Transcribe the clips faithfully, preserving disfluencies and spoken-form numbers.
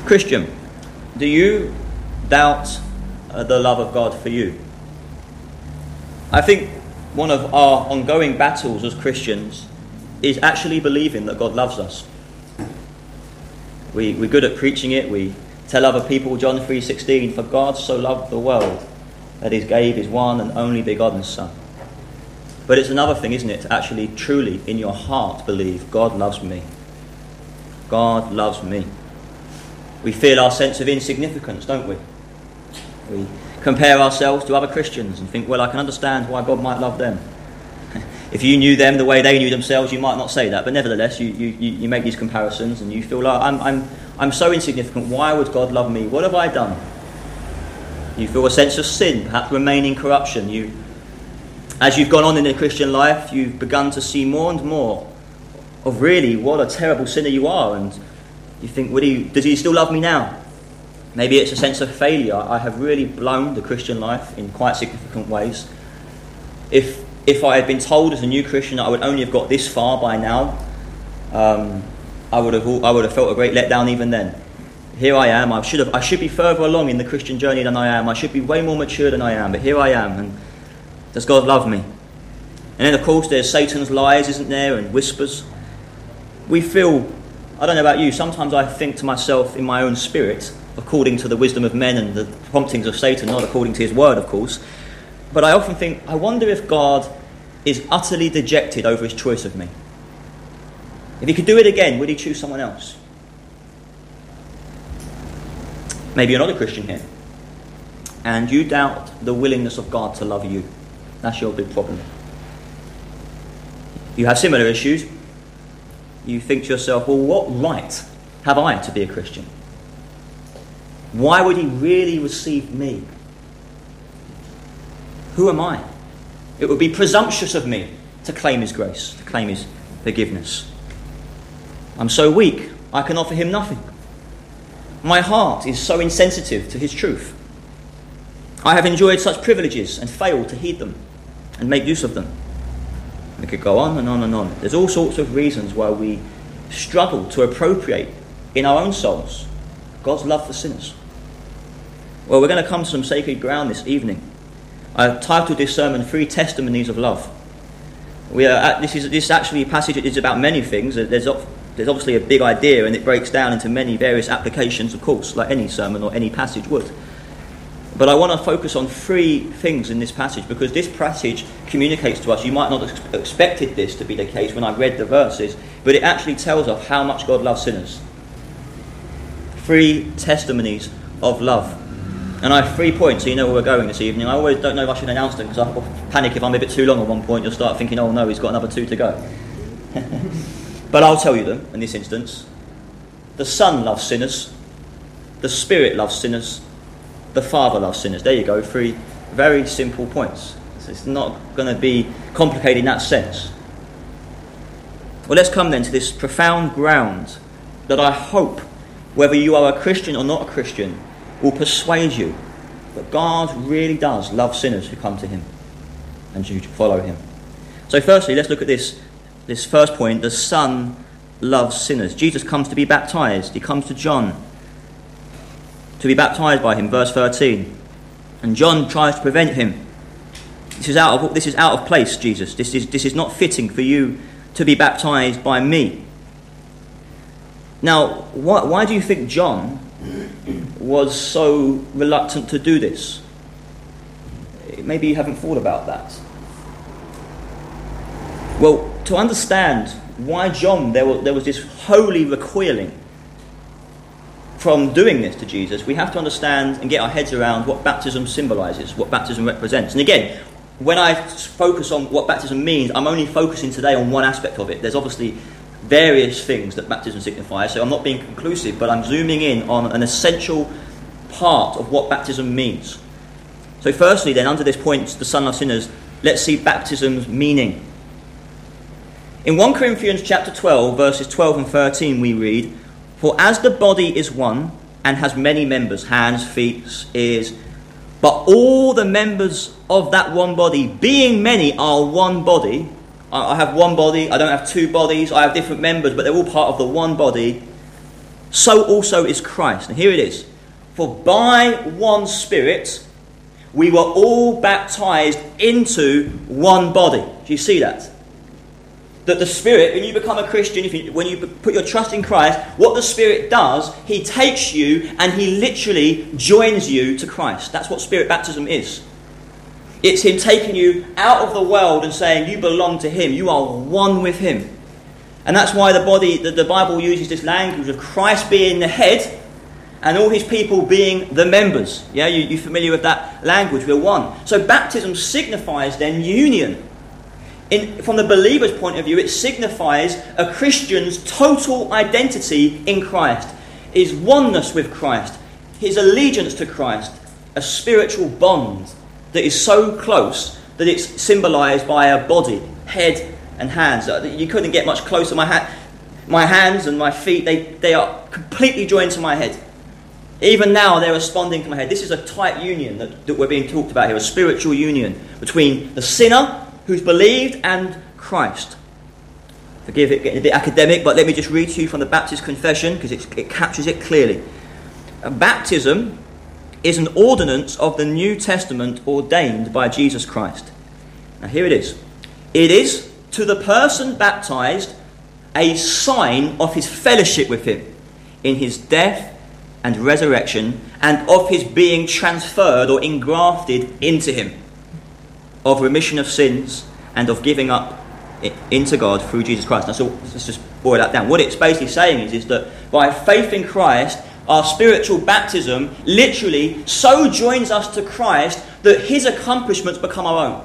Christian, do you doubt uh, the love of God for you? I think one of our ongoing battles as Christians is actually believing that God loves us. We, we're good at preaching it. We tell other people, John three sixteen, for God so loved the world that he gave his one and only begotten Son. But it's another thing, isn't it, to actually truly in your heart believe God loves me. God loves me. We feel our sense of insignificance, don't we? We compare ourselves to other Christians and think, well, I can understand why God might love them. If you knew them the way they knew themselves, you might not say that. But nevertheless, you, you, you make these comparisons and you feel like, I'm, I'm, I'm so insignificant. Why would God love me? What have I done? You feel a sense of sin, perhaps remaining corruption. You, as you've gone on in the Christian life, you've begun to see more and more of really what a terrible sinner you are. And you think, would he, does he still love me now? Maybe it's a sense of failure. I have really blown the Christian life in quite significant ways. If if I had been told as a new Christian that I would only have got this far by now, um, I would have I would have felt a great letdown even then. Here I am. I should have I should be further along in the Christian journey than I am. I should be way more mature than I am. But here I am. And does God love me? And then of course there's Satan's lies, isn't there, and whispers. We feel, I don't know about you, sometimes I think to myself in my own spirit, according to the wisdom of men and the promptings of Satan, not according to his word, of course. But I often think, I wonder if God is utterly dejected over his choice of me. If he could do it again, would he choose someone else? Maybe you're not a Christian here, and you doubt the willingness of God to love you. That's your big problem. You have similar issues. You think to yourself, well, what right have I to be a Christian? Why would he really receive me? Who am I? It would be presumptuous of me to claim his grace, to claim his forgiveness. I'm so weak, I can offer him nothing. My heart is so insensitive to his truth. I have enjoyed such privileges and failed to heed them and make use of them. We could go on and on and on. There's all sorts of reasons why we struggle to appropriate in our own souls God's love for sinners. Well, we're going to come to some sacred ground this evening. I've titled this sermon, Three Testimonies of Love. We are at, this is this actually a passage that is about many things. There's, there's obviously a big idea, and it breaks down into many various applications, of course, like any sermon or any passage would. But I want to focus on three things in this passage, because this passage communicates to us. You might not have expected this to be the case when I read the verses, but it actually tells us how much God loves sinners. Three testimonies of love. And I have three points, so you know where we're going this evening. I always don't know if I should announce them, because I panic if I'm a bit too long at one point. You'll start thinking, oh no, he's got another two to go. But I'll tell you them in this instance. The Son loves sinners. The Spirit loves sinners. The Father loves sinners. There you go, three very simple points. So it's not going to be complicated in that sense. Well, let's come then to this profound ground that I hope, whether you are a Christian or not a Christian, will persuade you that God really does love sinners who come to him and who follow him. So firstly, let's look at this, this first point. The Son loves sinners. Jesus comes to be baptized. He comes to John to be baptized by him, verse thirteen. And John tries to prevent him. This is out of, this is out of place, Jesus. This is, this is not fitting for you to be baptized by me. Now, why, why do you think John was so reluctant to do this? Maybe you haven't thought about that. Well, to understand why John, there was, there was this holy recoiling from doing this to Jesus, we have to understand and get our heads around what baptism symbolizes, what baptism represents. And again, when I focus on what baptism means, I'm only focusing today on one aspect of it. There's obviously various things that baptism signifies, so I'm not being conclusive, but I'm zooming in on an essential part of what baptism means. So firstly then, under this point, the Son loves sinners, let's see baptism's meaning. In First Corinthians chapter twelve, verses twelve and thirteen, we read, "For as the body is one, and has many members, hands, feet, ears, but all the members of that one body, being many, are one body." I have one body, I don't have two bodies, I have different members, but they're all part of the one body. so also is Christ. And here it is. For by one Spirit we were all baptized into one body. Do you see that? That the Spirit, when you become a Christian, if you, when you put your trust in Christ, what the Spirit does, he takes you and he literally joins you to Christ. That's what Spirit baptism is. It's him taking you out of the world and saying you belong to him. You are one with him. And that's why the body, the, the Bible uses this language of Christ being the head and all his people being the members. Yeah, you, you're familiar with that language. We're one. So baptism signifies then union. In, from the believer's point of view, it signifies a Christian's total identity in Christ, his oneness with Christ, his allegiance to Christ, a spiritual bond that is so close that it's symbolised by a body, head and hands. You couldn't get much closer. My, ha- my hands and my feet, they, they are completely joined to my head. Even now, they're responding to my head. This is a tight union that, that we're being talked about here, a spiritual union between the sinner who's believed and Christ. Forgive it getting a bit academic, but let me just read to you from the Baptist Confession because it captures it clearly. A baptism is an ordinance of the New Testament ordained by Jesus Christ. Now here it is. It is to the person baptized a sign of his fellowship with him in his death and resurrection, and of his being transferred or engrafted into him, of remission of sins and of giving up into God through Jesus Christ. Now, so let's just boil that down. What it's basically saying is, is that by faith in Christ, our spiritual baptism literally so joins us to Christ that his accomplishments become our own.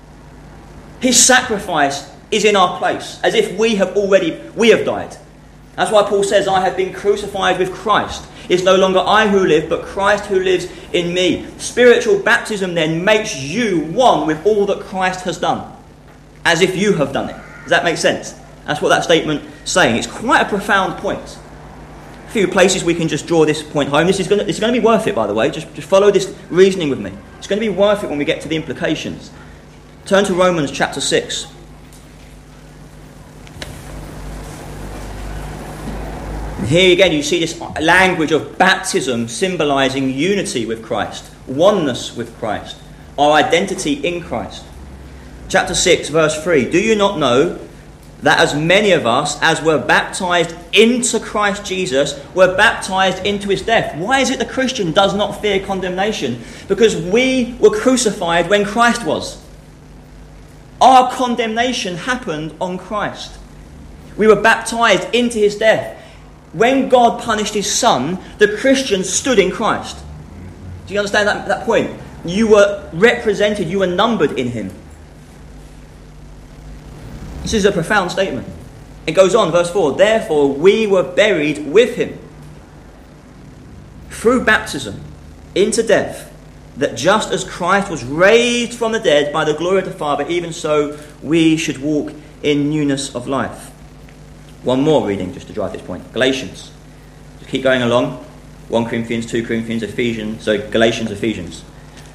His sacrifice is in our place, as if we have already, we have died. That's why Paul says, I have been crucified with Christ. It's no longer I who live, but Christ who lives in me. Spiritual baptism then makes you one with all that Christ has done, as if you have done it. Does that make sense? That's what that statement is saying. It's quite a profound point. A few places we can just draw this point home. This is going to, it's going to be worth it, by the way. Just, just follow this reasoning with me. It's going to be worth it when we get to the implications. Turn to Romans chapter six. And here again you see this language of baptism symbolising unity with Christ, oneness with Christ, our identity in Christ. Chapter six, verse three. Do you not know that as many of us as were baptized into Christ Jesus were baptized into his death? Why is it the Christian does not fear condemnation? Because we were crucified when Christ was. Our condemnation happened on Christ. We were baptized into his death. When God punished his son, the Christian stood in Christ. Do you understand that, that point? You were represented, you were numbered in him. This is a profound statement. It goes on, verse four. Therefore, we were buried with him through baptism into death, that just as Christ was raised from the dead by the glory of the Father, even so we should walk in newness of life. One more reading just to drive this point. Galatians. Just keep going along. First Corinthians, Second Corinthians, Ephesians. So Galatians, Ephesians.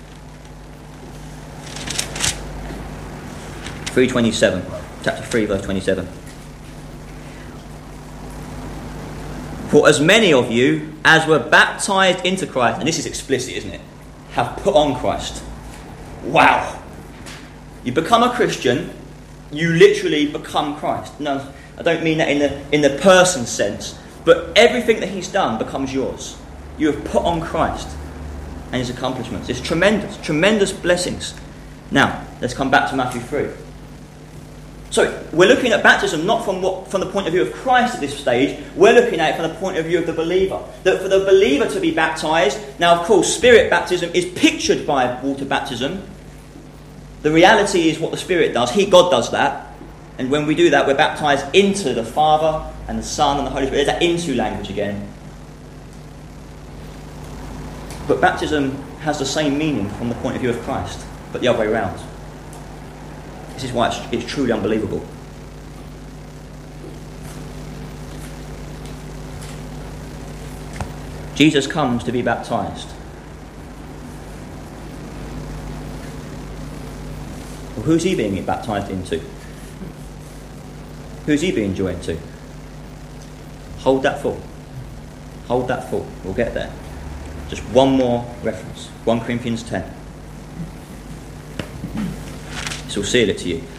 three twenty-seven. Chapter three, verse twenty-seven. For as many of you as were baptized into Christ, and this is explicit, isn't it, have put on Christ. Wow. You become a Christian, you literally become Christ. No, I don't mean that in the in the person sense, but everything that he's done becomes yours. You have put on Christ and his accomplishments. It's tremendous, tremendous blessings. Now, let's come back to Matthew three. So, we're looking at baptism not from what from the point of view of Christ at this stage, we're looking at it from the point of view of the believer. That for the believer to be baptized, now of course Spirit baptism is pictured by water baptism. The reality is what the Spirit does. He, God does that. And when we do that, we're baptized into the Father and the Son and the Holy Spirit. There's that into language again. But baptism has the same meaning from the point of view of Christ, but the other way around. This is why it's, it's truly unbelievable. Jesus comes to be baptized. Well, who's he being baptized into? Who's he being joined to? Hold that thought. Hold that thought. We'll get there. Just one more reference. First Corinthians ten. This will seal it to you.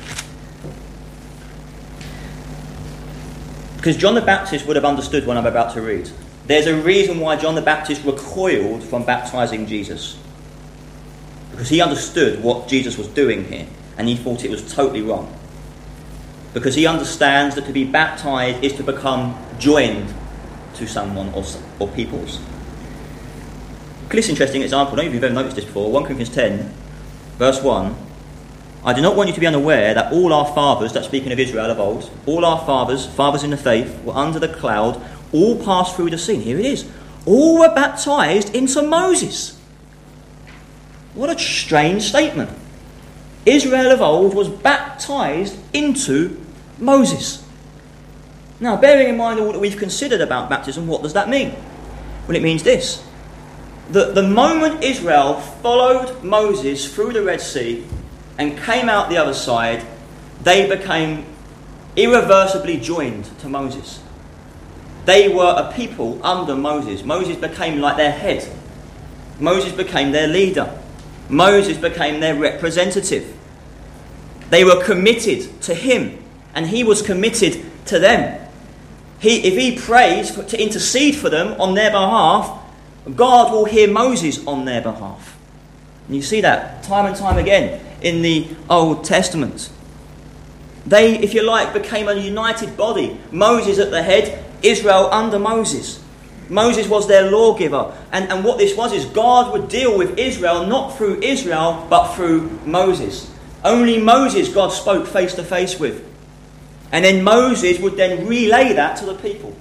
Because John the Baptist would have understood what I'm about to read. There's a reason why John the Baptist recoiled from baptizing Jesus. Because he understood what Jesus was doing here, and he thought it was totally wrong. Because he understands that to be baptized is to become joined to someone or, or peoples. This interesting example, I don't know if you've ever noticed this before, First Corinthians ten, verse one. I do not want you to be unaware that all our fathers, that's speaking of Israel of old, all our fathers, fathers in the faith, were under the cloud, all passed through the sea. Here it is. All were baptized into Moses. What a strange statement. Israel of old was baptized into Moses. Now, bearing in mind all that we've considered about baptism, what does that mean? Well, it means this. That the moment Israel followed Moses through the Red Sea and came out the other side, they became irreversibly joined to Moses. They were a people under Moses. Moses became like their head. Moses became their leader. Moses became their representative. They were committed to him, and he was committed to them. He, if he prays for, to intercede for them on their behalf, God will hear Moses on their behalf. And you see that time and time again in the Old Testament. They, if you like, became a united body. Moses at the head, Israel under Moses. Moses was their lawgiver. And, and what this was is God would deal with Israel not through Israel but through Moses. Only Moses God spoke face to face with. And then Moses would then relay that to the people.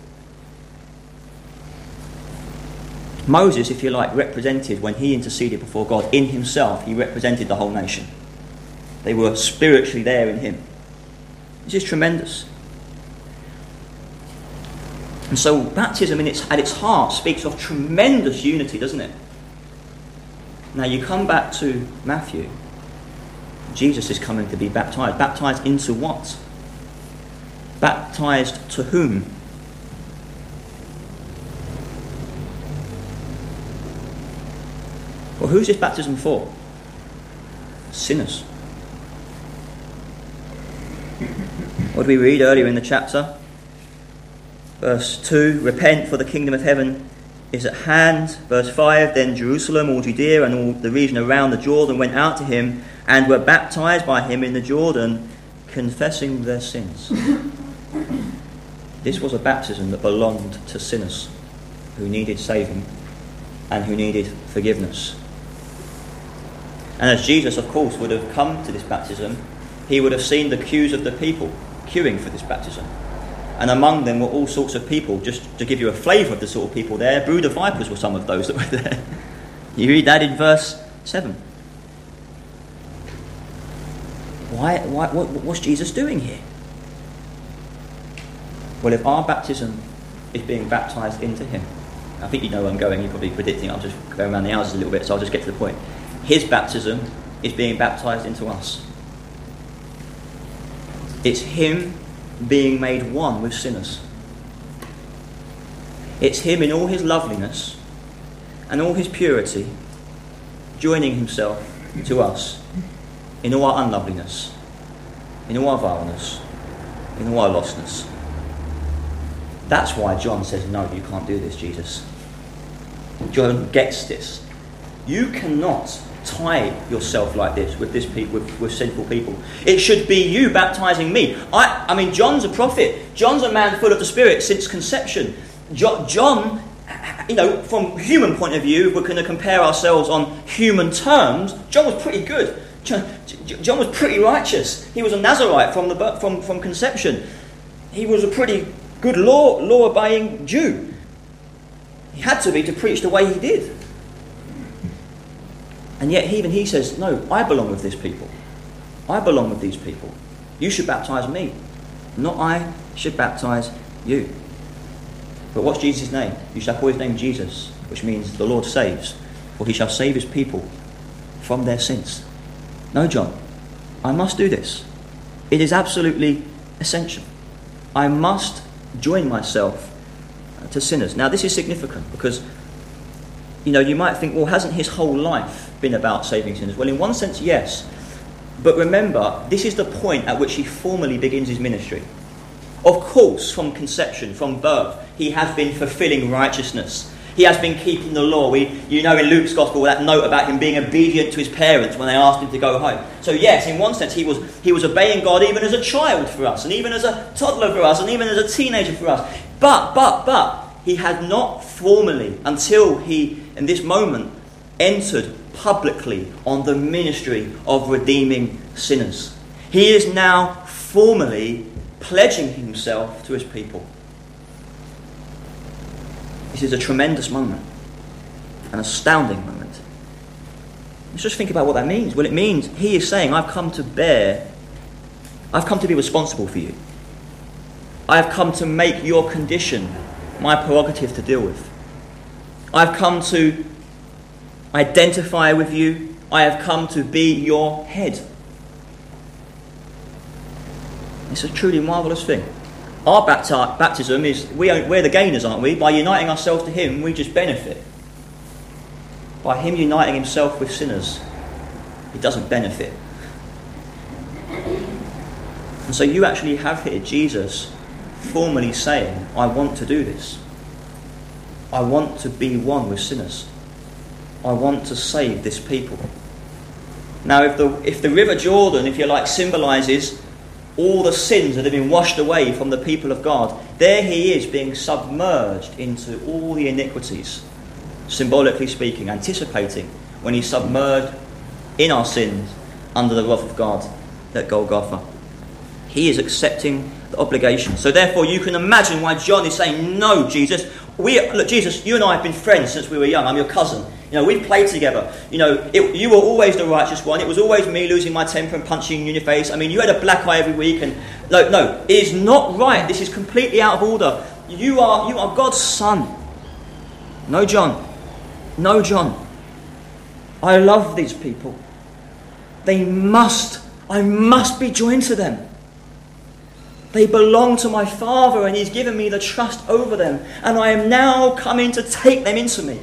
Moses, if you like, represented, when he interceded before God in himself, he represented the whole nation. They were spiritually there in him. This is tremendous. And so baptism in its, at its heart speaks of tremendous unity, doesn't it? Now you come back to Matthew. Jesus is coming to be baptized. Baptized into what? Baptized to whom? Well, who's this baptism for? Sinners. What did we read earlier in the chapter? Verse two, repent, for the kingdom of heaven is at hand. Verse five, then Jerusalem, all Judea and all the region around the Jordan went out to him and were baptized by him in the Jordan, confessing their sins. This was a baptism that belonged to sinners who needed saving and who needed forgiveness. And as Jesus, of course, would have come to this baptism, he would have seen the queues of the people queuing for this baptism. And among them were all sorts of people. Just to give you a flavour of the sort of people there, brood of vipers were some of those that were there. You read that in verse seven. Why, why, what, what's Jesus doing here? Well, if our baptism is being baptised into him, I think you know where I'm going, you're probably predicting, I'll just go around the houses a little bit, so I'll just get to the point. His baptism is being baptised into us. It's him being made one with sinners. It's him in all his loveliness and all his purity joining himself to us in all our unloveliness, in all our vileness, in all our lostness. That's why John says, no, you can't do this, Jesus. John gets this. You cannot tie yourself like this with this pe- with, with sinful people. It should be you baptizing me. I, I mean, John's a prophet. John's a man full of the Spirit since conception. Jo- John, you know, from human point of view, if we're going to compare ourselves on human terms, John was pretty good. John, John was pretty righteous. He was a Nazarite from the from from conception. He was a pretty good law law obeying Jew. He had to be to preach the way he did. And yet even he says, no, I belong with this people. I belong with these people. You should baptize me. Not I should baptize you. But what's Jesus' name? You shall call his name Jesus, which means the Lord saves. For he shall save his people from their sins. No, John, I must do this. It is absolutely essential. I must join myself to sinners. Now, this is significant because, you know, you might think, well, hasn't his whole life been about saving sinners? Well, in one sense, yes. But remember, this is the point at which he formally begins his ministry. Of course, from conception, from birth, he has been fulfilling righteousness. He has been keeping the law. We, you know in Luke's Gospel that note about him being obedient to his parents when they asked him to go home. So yes, in one sense, he was he was obeying God even as a child for us, and even as a toddler for us, and even as a teenager for us. But, but, but, he had not formally, until he, in this moment, entered publicly on the ministry of redeeming sinners. He is now formally pledging himself to his people. This is a tremendous moment, an astounding moment. Let's just think about what that means. Well, it means he is saying, I've come to bear, I've come to be responsible for you. I have come to make your condition my prerogative to deal with. I've come to identify with you. I have come to be your head. It's a truly marvellous thing. Our bapti- baptism is, we are, we're the gainers, aren't we? By uniting ourselves to him, we just benefit. By him uniting himself with sinners, he doesn't benefit. And so you actually have here Jesus formally saying, I want to do this. I want to be one with sinners. I want to save this people. Now, if the if the River Jordan, if you like, symbolises all the sins that have been washed away from the people of God, there he is being submerged into all the iniquities, symbolically speaking, anticipating when he's submerged in our sins under the wrath of God at Golgotha. He is accepting the obligation. So therefore you can imagine why John is saying, no, Jesus, we look, Jesus, you and I have been friends since we were young. I'm your cousin. You know, we've played together. You know, it, you were always the righteous one. It was always me losing my temper and punching you in your face. I mean, you had a black eye every week. And no, no, it is not right. This is completely out of order. You are, you are God's son. No, John. No, John. I love these people. They must, I must be joined to them. They belong to my Father, and he's given me the trust over them. And I am now coming to take them into me.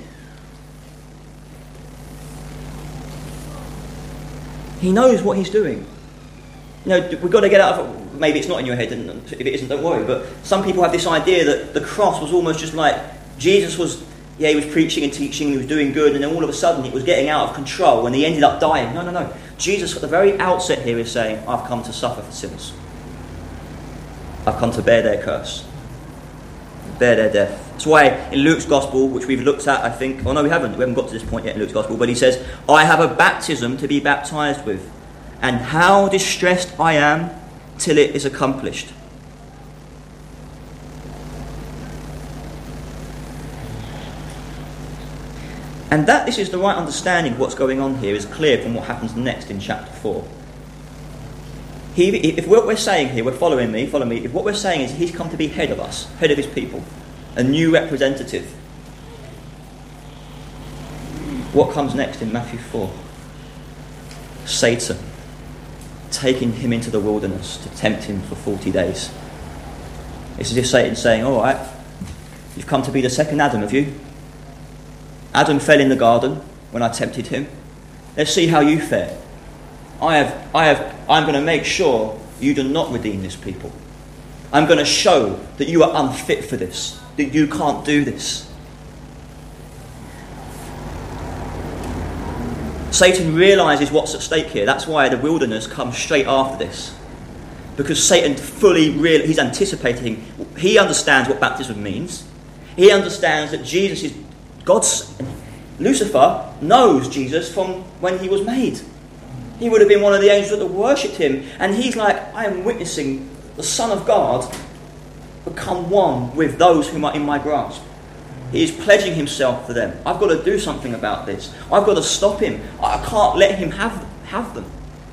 He knows what he's doing. You know, we've got to get out of it. Maybe it's not in your head, and if it isn't, don't worry. But some people have this idea that the cross was almost just like Jesus was, yeah, he was preaching and teaching, he was doing good, and then all of a sudden it was getting out of control and he ended up dying. No, no, no. Jesus at the very outset here is saying, I've come to suffer for sinners. I've come to bear their curse, bear their death. That's why in Luke's Gospel, which we've looked at, I think, oh no, we haven't, we haven't got to this point yet in Luke's Gospel, but he says, I have a baptism to be baptized with, and how distressed I am till it is accomplished. And that this is the right understanding of what's going on here is clear from what happens next in chapter four. He, if what we're saying here, we're following me, follow me, if what we're saying is he's come to be head of us, head of his people, a new representative, what comes next in Matthew four? Satan taking him into the wilderness to tempt him for forty days. It's as if Satan's saying, all right, you've come to be the second Adam, have you? Adam fell in the garden when I tempted him. Let's see how you fare. I have, I have, I'm going to make sure you do not redeem this people. I'm going to show that you are unfit for this, that you can't do this. Satan realises what's at stake here. That's why the wilderness comes straight after this. Because Satan fully, real, he's anticipating, he understands what baptism means. He understands that Jesus is God's, Lucifer knows Jesus from when he was made. He would have been one of the angels that worshipped him. And he's like, I am witnessing the Son of God become one with those whom are in my grasp. He is pledging himself to them. I've got to do something about this. I've got to stop him. I can't let him have, have them.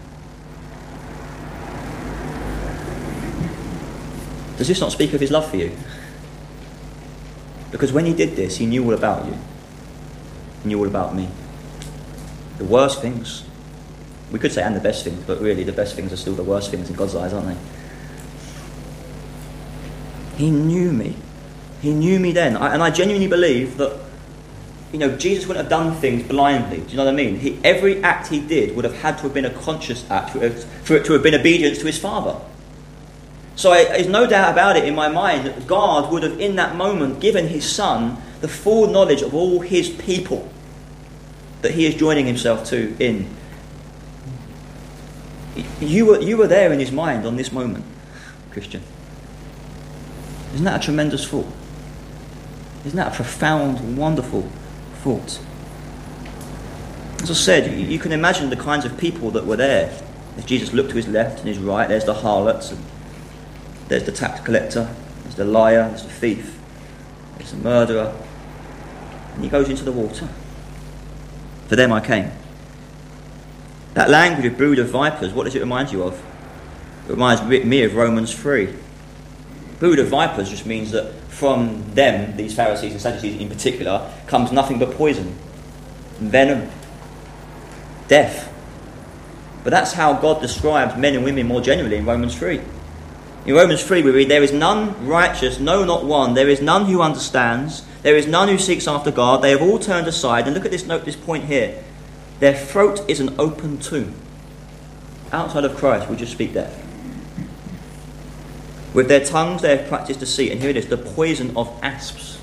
Does this not speak of his love for you? Because when he did this, he knew all about you. He knew all about me. The worst things. We could say and the best things, but really the best things are still the worst things in God's eyes, aren't they? He knew me. He knew me then. I, and I genuinely believe that, you know, Jesus wouldn't have done things blindly. Do you know what I mean? He, every act he did would have had to have been a conscious act for it, for it to have been obedience to his Father. So I, there's no doubt about it in my mind that God would have, in that moment, given his Son the full knowledge of all his people that he is joining himself to in. You were, you were there in his mind on this moment, Christian. Isn't that a tremendous thought? Isn't that a profound, wonderful thought? As I said, you, you can imagine the kinds of people that were there. As Jesus looked to his left and his right, there's the harlots, and there's the tax collector, there's the liar, there's the thief, there's the murderer. And he goes into the water. For them I came. That language of brood of vipers, what does it remind you of? It reminds me of Romans three. Brood of vipers just means that from them, these Pharisees and Sadducees in particular, comes nothing but poison, venom, death. But that's how God describes men and women more generally in Romans three. In Romans three we read, there is none righteous, no not one. There is none who understands. There is none who seeks after God. They have all turned aside. And look at this note, this point here. Their throat is an open tomb. Outside of Christ we just speak death. With their tongues they have practiced deceit. And here it is, the poison of asps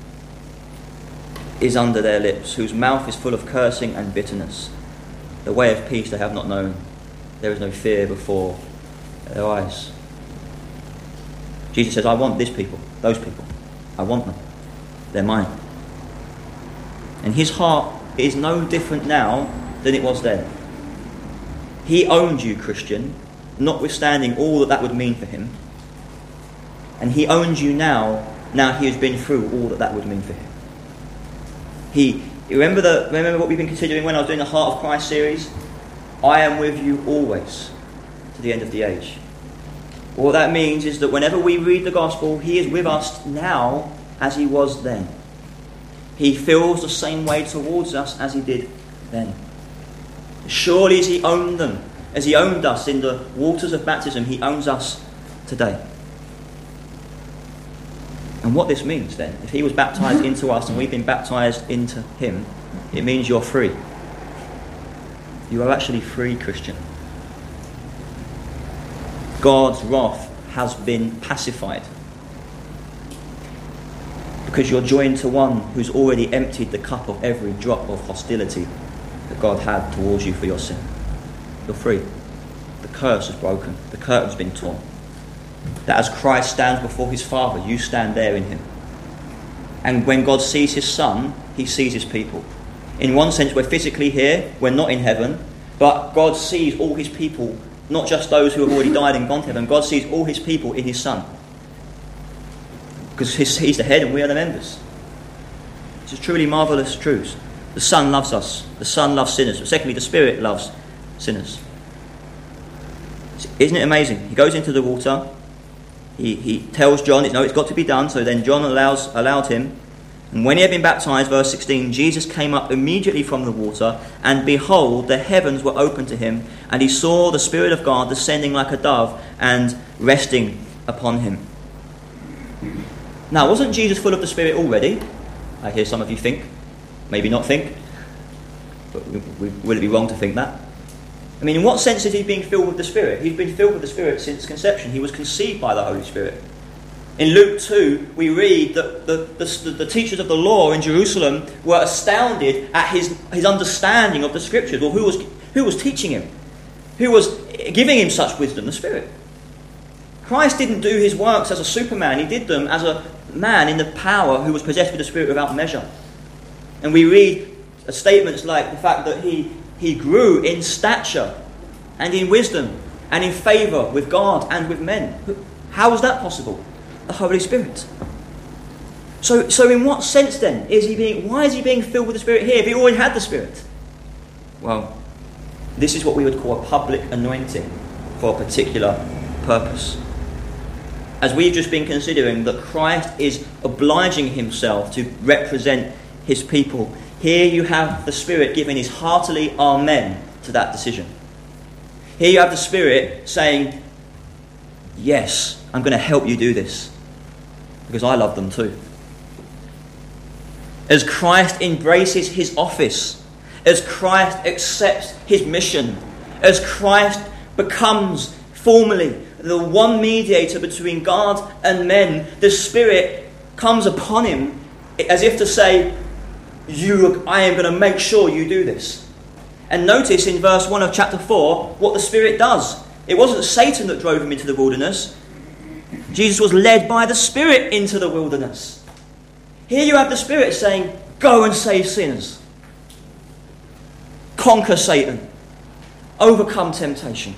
is under their lips, whose mouth is full of cursing and bitterness. The way of peace they have not known. There is no fear before their eyes. Jesus says, I want this people, those people. I want them. They're mine. And his heart is no different now than it was then. He owned you, Christian, notwithstanding all that that would mean for him. And he owns you now, now he has been through all that that would mean for him. He, remember, the, remember what we've been considering when I was doing the Heart of Christ series? I am with you always, to the end of the age. What that means is that whenever we read the gospel, he is with us now as he was then. He feels the same way towards us as he did then. Surely as he owned them, as he owned us in the waters of baptism, he owns us today. And what this means then, if he was baptised into us and we've been baptised into him, it means you're free. You are actually free, Christian. God's wrath has been pacified. Because you're joined to one who's already emptied the cup of every drop of hostility that God had towards you for your sin. You're free. The curse is broken. The curtain's been torn. That as Christ stands before his Father, you stand there in him. And when God sees his Son, he sees his people. In one sense, we're physically here, we're not in heaven, but God sees all his people, not just those who have already died and gone to heaven. God sees all his people in his Son. Because he's the head and we are the members. This is truly marvellous truths. The Son loves us. The Son loves sinners. But secondly, the Spirit loves sinners. Isn't it amazing? He goes into the water. He, he tells John, no, it's got to be done. So then John allows allowed him. And when he had been baptized, verse sixteen, Jesus came up immediately from the water, and behold, the heavens were opened to him, and he saw the Spirit of God descending like a dove and resting upon him. Now, wasn't Jesus full of the Spirit already? I hear some of you think. Maybe not think. But we, we, would it be wrong to think that? I mean, in what sense is he being filled with the Spirit? He's been filled with the Spirit since conception. He was conceived by the Holy Spirit. In Luke two, we read that the, the, the teachers of the law in Jerusalem were astounded at his, his understanding of the Scriptures. Well, who was, who was teaching him? Who was giving him such wisdom? The Spirit. Christ didn't do his works as a superman. He did them as a man in the power who was possessed with the Spirit without measure. And we read statements like the fact that he, he grew in stature and in wisdom and in favour with God and with men. How was that possible? The Holy Spirit. So, so in what sense then is he being? Why is he being filled with the Spirit here if he already had the Spirit? Well, this is what we would call a public anointing for a particular purpose. As we've just been considering that Christ is obliging himself to represent his people, here you have the Spirit giving his heartily amen to that decision. Here you have the Spirit saying, yes, I'm going to help you do this. Because I love them too. as Christ embraces his office, as Christ accepts his mission, as Christ becomes formally the one mediator between God and men, the Spirit comes upon him as if to say, "You, I am going to make sure you do this." And notice in verse one of chapter four what the Spirit does. It wasn't Satan that drove him into the wilderness. Jesus was led by the Spirit into the wilderness. Here you have the Spirit saying, "Go and save sinners. Conquer Satan. Overcome temptation."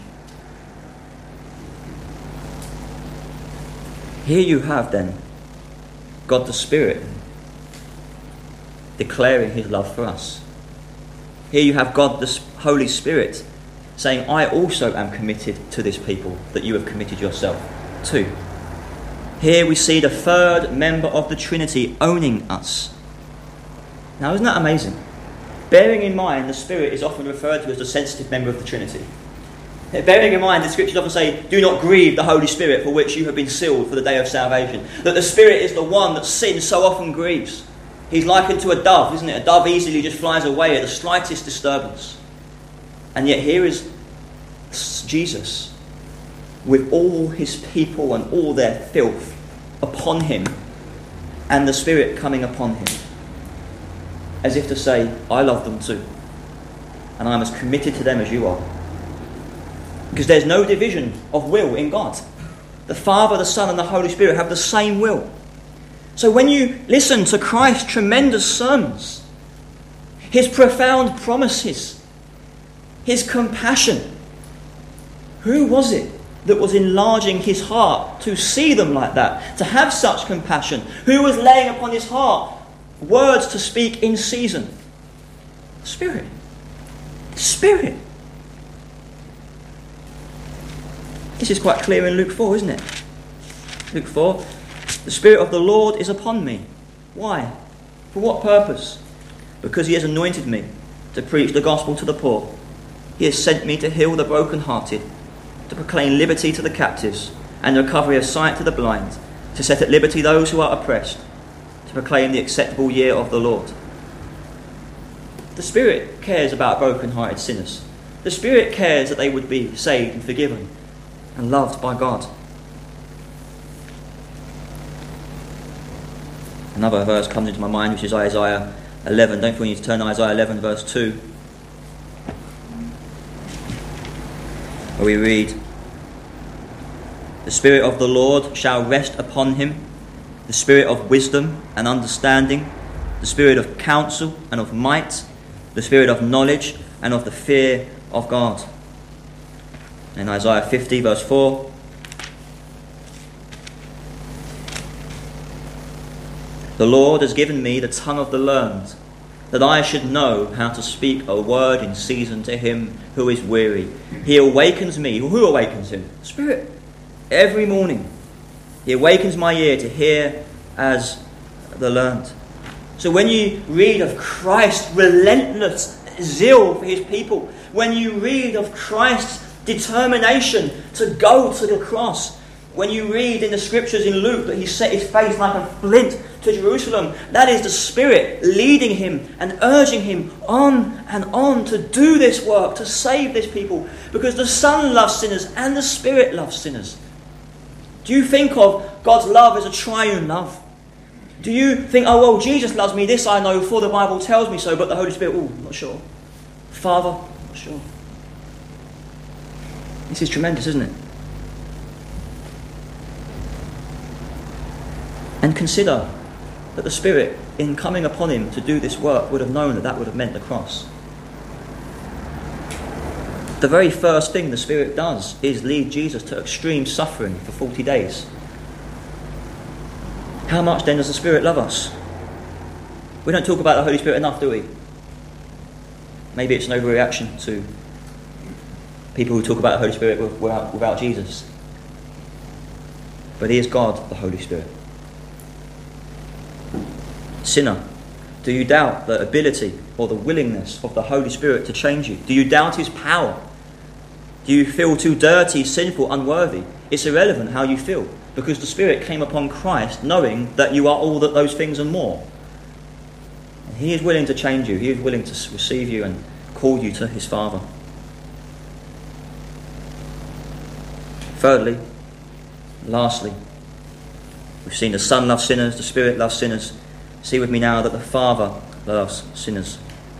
Here you have then God the Spirit declaring his love for us. Here you have God the Holy Spirit saying, "I also am committed to this people that you have committed yourself to." Here we see the third member of the Trinity owning us. Now, isn't that amazing? Bearing in mind the Spirit is often referred to as the sensitive member of the Trinity. Bearing in mind the Scriptures often say, "Do not grieve the Holy Spirit for which you have been sealed for the day of salvation." That the Spirit is the one that sin so often grieves. He's likened to a dove, isn't it? A dove easily just flies away at the slightest disturbance. And yet here is Jesus with all his people and all their filth upon him, and the Spirit coming upon him, as if to say, "I love them too, and I'm as committed to them as you are." Because there's no division of will in God. The Father, the Son, and the Holy Spirit have the same will. So when you listen to Christ's tremendous sermons, his profound promises, his compassion, who was it that was enlarging his heart to see them like that, to have such compassion? Who was laying upon his heart words to speak in season? Spirit. Spirit. This is quite clear in Luke four, isn't it? Luke four. "The Spirit of the Lord is upon me." Why? For what purpose? "Because he has anointed me to preach the gospel to the poor. He has sent me to heal the brokenhearted, to proclaim liberty to the captives, and recovery of sight to the blind, to set at liberty those who are oppressed, to proclaim the acceptable year of the Lord." The Spirit cares about broken-hearted sinners. The Spirit cares that they would be saved and forgiven and loved by God. Another verse comes into my mind, which is Isaiah eleven. Don't forget you to turn to Isaiah eleven, verse two. Where we read, "The Spirit of the Lord shall rest upon him, the Spirit of wisdom and understanding, the Spirit of counsel and of might, the Spirit of knowledge and of the fear of God." In Isaiah fifty, verse four, "The Lord has given me the tongue of the learned, that I should know how to speak a word in season to him who is weary. He awakens me." Who awakens him? Spirit. Every morning. He awakens my ear to hear as the learned. So when you read of Christ's relentless zeal for his people, when you read of Christ's determination to go to the cross, when you read in the Scriptures in Luke that he set his face like a flint to Jerusalem, that is the Spirit leading him and urging him on and on to do this work, to save this people, because the Son loves sinners and the Spirit loves sinners. Do you think of God's love as a triune love? Do you think, "Oh, well, Jesus loves me, this I know, for the Bible tells me so," but the Holy Spirit, oh, not sure. Father, not sure. This is tremendous, isn't it? And consider that the Spirit, in coming upon him to do this work, would have known that that would have meant the cross. The very first thing the Spirit does is lead Jesus to extreme suffering for forty days. How much then does the Spirit love us? We don't talk about the Holy Spirit enough, do we? Maybe it's an overreaction to people who talk about the Holy Spirit without, without Jesus. But he is God, the Holy Spirit. Sinner, do you doubt the ability or the willingness of the Holy Spirit to change you? Do you doubt his power? Do you feel too dirty, sinful, unworthy? It's irrelevant how you feel, because the Spirit came upon Christ knowing that you are all that those things and more. And he is willing to change you. He is willing to receive you and call you to his Father. Thirdly, lastly, we've seen the Son loves sinners, the Spirit loves sinners. See with me now that the Father loves sinners.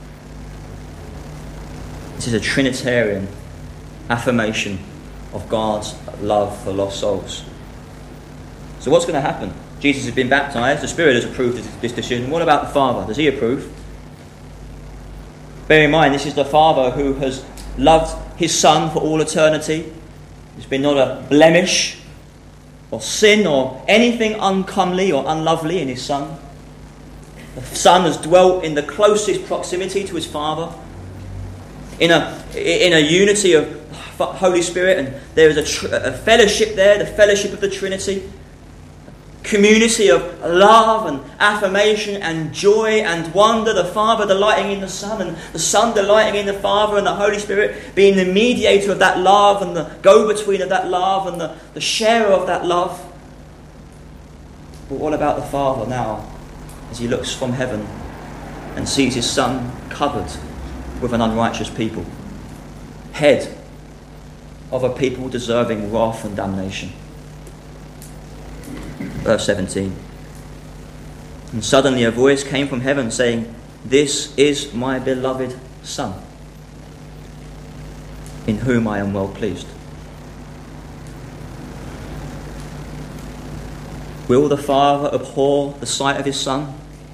This is a Trinitarian affirmation of God's love for lost souls. So what's going to happen? Jesus has been baptized, the Spirit has approved this decision. What about the Father? Does he approve? Bear in mind, this is the Father who has loved his Son for all eternity. There's been not a blemish or sin or anything uncomely or unlovely in his Son. The Son has dwelt in the closest proximity to his Father, in a in a unity of Holy Spirit, and there is a, tr- a fellowship there, the fellowship of the Trinity, community of love and affirmation and joy and wonder, the Father delighting in the Son and the Son delighting in the Father, and the Holy Spirit being the mediator of that love and the go-between of that love and the, the sharer of that love. But what about the Father now, as he looks from heaven and sees his Son covered with an unrighteous people, head of a people deserving wrath and damnation? Verse seventeen. And suddenly a voice came from heaven saying, "This is my beloved Son, in whom I am well pleased." Will the Father abhor the sight of his Son?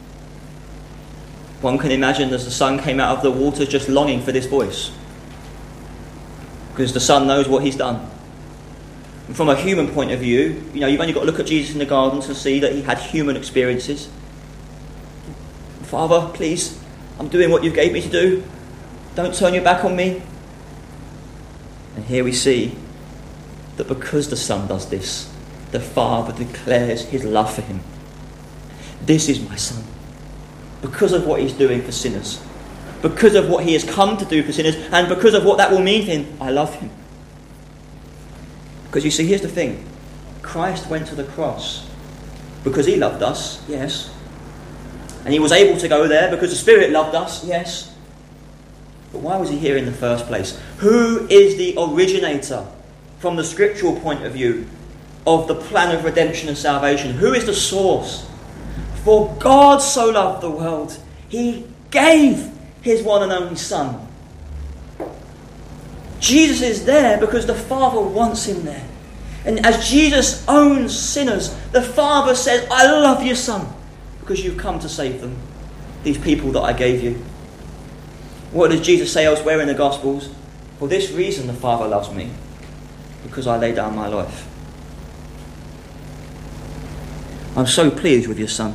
One can imagine as the Son came out of the waters just longing for this voice, because the Son knows what he's done. And from a human point of view, you know, you've only got to look at Jesus in the garden to see that he had human experiences. Father, please, I'm doing what you gave me to do. Don't turn your back on me. And here we see that because the Son does this, the Father declares his love for him. This is my Son. Because of what he's doing for sinners, because of what he has come to do for sinners, and because of what that will mean for him, I love him. Because you see, here's the thing. Christ went to the cross because he loved us, yes. And he was able to go there because the Spirit loved us, yes. But why was he here in the first place? Who is the originator, from the scriptural point of view, of the plan of redemption and salvation? Who is the source? For God so loved the world, he gave his one and only Son. Jesus is there because the Father wants him there. And as Jesus owns sinners, the Father says, I love you, Son, because you've come to save them, these people that I gave you. What does Jesus say elsewhere in the Gospels? For this reason the Father loves me, because I lay down my life. I'm so pleased with your Son.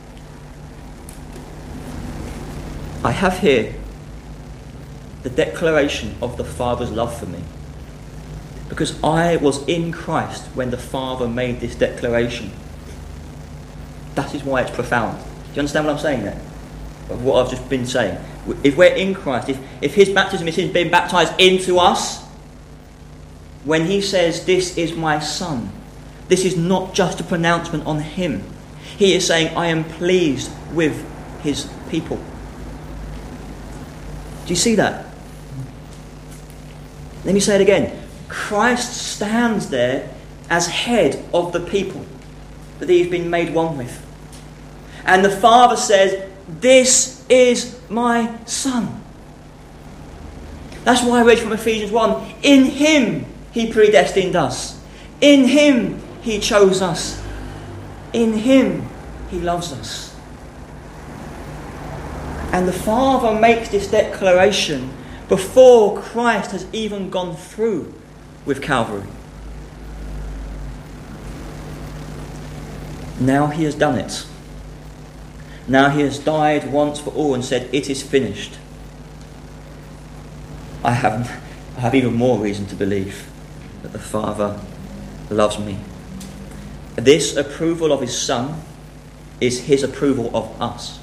I have here the declaration of the Father's love for me, because I was in Christ when the Father made this declaration. That is why it's profound. Do you understand what I'm saying there? Of what I've just been saying. If we're in Christ, if, if his baptism is being baptized into us, when he says, this is my Son, this is not just a pronouncement on him. He is saying, I am pleased with his people. Do you see that? Let me say it again. Christ stands there as head of the people that he's been made one with. And the Father says, this is my Son. That's why I read from Ephesians one. In him he predestined us. In him he chose us. In him he loves us. And the Father makes this declaration before Christ has even gone through with Calvary. Now he has done it. Now he has died once for all and said, it is finished. I have, I have even more reason to believe that the Father loves me. This approval of his Son is his approval of us.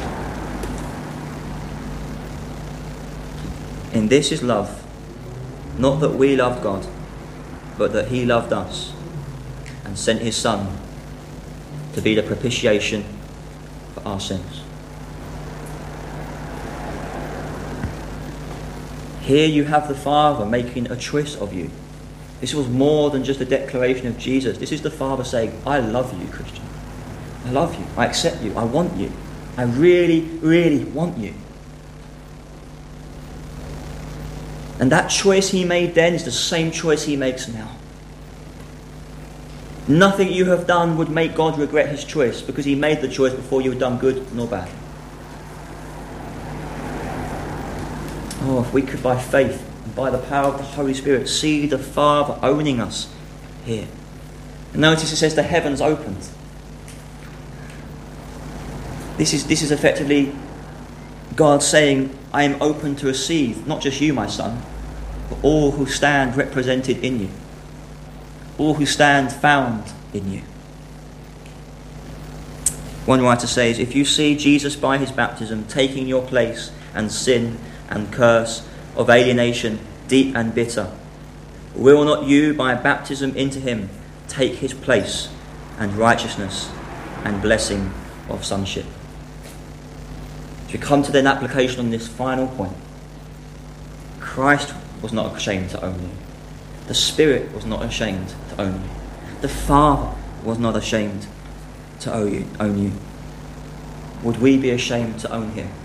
And this is love. Not that we loved God, but that he loved us and sent his Son to be the propitiation for our sins. Here you have the Father making a choice of you. This was more than just a declaration of Jesus. This is the Father saying, I love you, Christian. I love you. I accept you. I want you. I really, really want you. And that choice he made then is the same choice he makes now. Nothing you have done would make God regret his choice, because he made the choice before you had done good nor bad. Oh, if we could by faith and by the power of the Holy Spirit see the Father owning us here. And notice it says the heavens opened. This is, this is effectively God saying, I am open to receive, not just you, my son, but all who stand represented in you. All who stand found in you. One writer says, if you see Jesus by his baptism taking your place and sin and curse of alienation deep and bitter, will not you by baptism into him take his place and righteousness and blessing of sonship? As we come to then application on this final point, Christ was not ashamed to own you. The Spirit was not ashamed to own you. The Father was not ashamed to own you. Own you. Would we be ashamed to own him?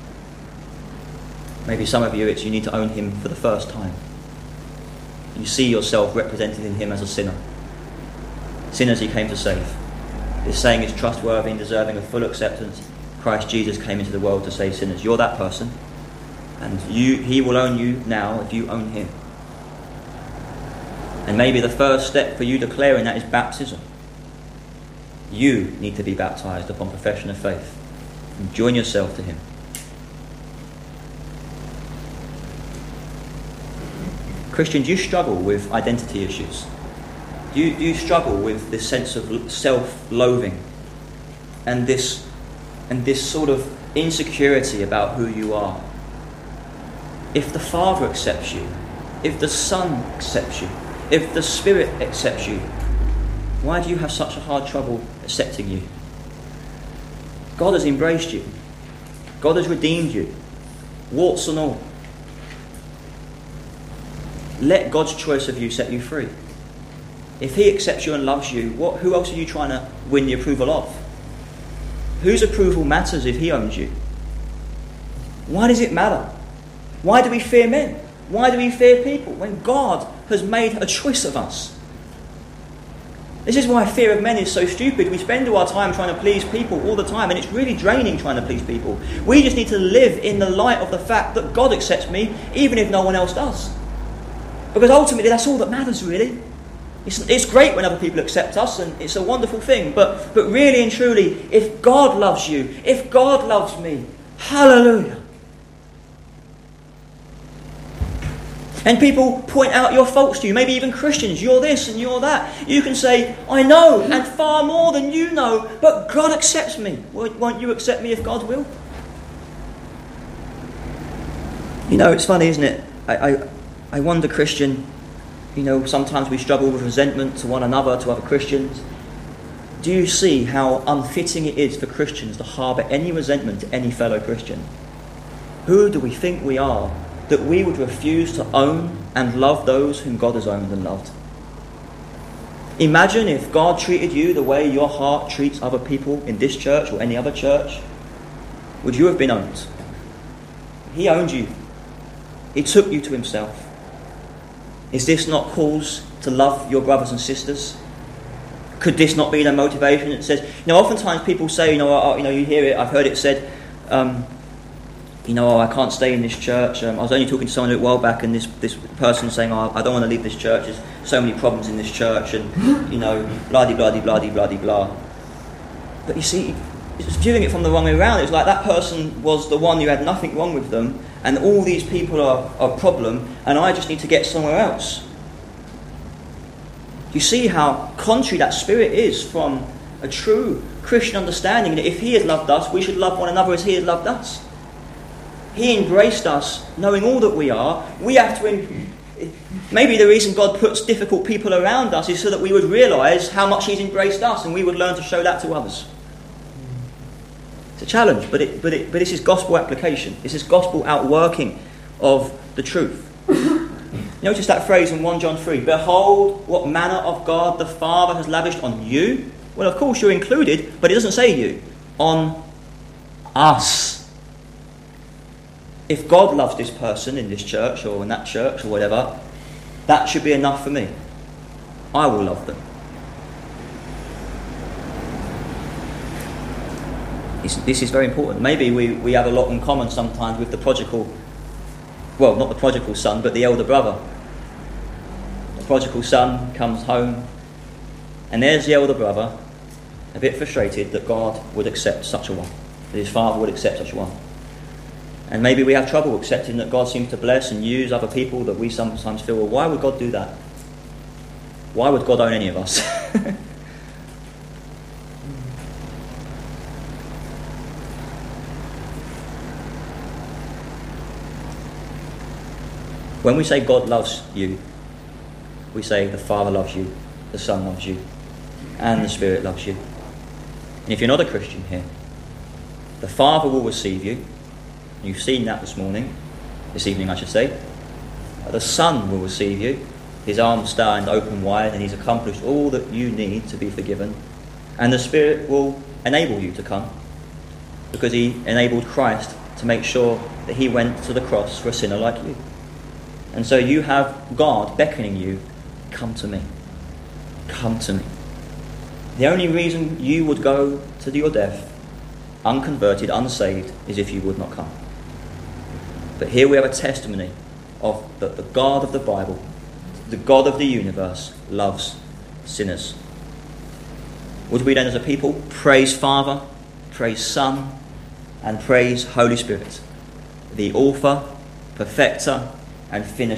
Maybe some of you, it's you need to own him for the first time. You see yourself represented in him as a sinner. Sinners he came to save. This saying is trustworthy and deserving of full acceptance. Christ Jesus came into the world to save sinners. You're that person. And you, he will own you now if you own him. And maybe the first step for you declaring that is baptism. You need to be baptized upon profession of faith and join yourself to him. Christians, you struggle with identity issues. Do you, do you struggle with this sense of self-loathing and this, and this sort of insecurity about who you are? If the Father accepts you, if the Son accepts you, if the Spirit accepts you, why do you have such a hard trouble accepting you? God has embraced you. God has redeemed you, warts and all. Let God's choice of you set you free. If he accepts you and loves you, what, who else are you trying to win the approval of? Whose approval matters if he owns you? Why does it matter? Why do we fear men? Why do we fear people when God has made a choice of us? This is why fear of men is so stupid. We spend all our time trying to please people all the time, and it's really draining trying to please people. We just need to live in the light of the fact that God accepts me even if no one else does. Because ultimately that's all that matters, really. It's, it's great when other people accept us, and it's a wonderful thing. But, but really and truly, if God loves you, if God loves me, hallelujah. And people point out your faults to you, maybe even Christians, you're this and you're that. You can say, I know, and far more than you know, but God accepts me. Won't you accept me if God will? You know, it's funny, isn't it? I, I, I wonder, Christian, you know, sometimes we struggle with resentment to one another, to other Christians. Do you see how unfitting it is for Christians to harbour any resentment to any fellow Christian? Who do we think we are that we would refuse to own and love those whom God has owned and loved? Imagine if God treated you the way your heart treats other people in this church or any other church. Would you have been owned? He owned you. He took you to himself. Is this not cause to love your brothers and sisters? Could this not be the motivation that says, you know, oftentimes people say, you know, oh, you know, you hear it, I've heard it said, um, you know, oh, I can't stay in this church. Um, I was only talking to someone a while back, and this, this person saying, oh, I don't want to leave this church. There's so many problems in this church, and, you know, blah-de-blah-de-blah-de-blah-de-blah. But you see, it's viewing it from the wrong way around. It's like that person was the one who had nothing wrong with them, and all these people are, are a problem, and I just need to get somewhere else. You see how contrary that spirit is from a true Christian understanding that if he has loved us, we should love one another as he has loved us. He embraced us knowing all that we are. We have to em- maybe the reason God puts difficult people around us is so that we would realise how much he's embraced us and we would learn to show that to others. It's a challenge, but it, but it, but this is gospel application. This is gospel outworking of the truth. Notice that phrase in First John three. Behold, what manner of God the Father has lavished on you. Well, of course you're included, but it doesn't say you. On us. If God loves this person in this church or in that church or whatever, that should be enough for me. I will love them. This, this is very important. Maybe we, we have a lot in common sometimes with the prodigal, well, not the prodigal son, but the elder brother. The prodigal son comes home, and there's the elder brother, a bit frustrated that God would accept such a one, that his father would accept such a one. And maybe we have trouble accepting that God seems to bless and use other people that we sometimes feel, well, why would God do that? Why would God own any of us? When we say God loves you, we say the Father loves you, the Son loves you, and the Spirit loves you. And if you're not a Christian here, the Father will receive you. You've seen that this morning, this evening I should say. The Son will receive you. His arms stand open wide and he's accomplished all that you need to be forgiven. And the Spirit will enable you to come, because he enabled Christ to make sure that he went to the cross for a sinner like you. And so you have God beckoning you, come to me. Come to me. The only reason you would go to your death, unconverted, unsaved, is if you would not come. But here we have a testimony of that the God of the Bible, the God of the universe, loves sinners. Would we then as a people praise Father, praise Son, and praise Holy Spirit, the author, perfecter, and finisher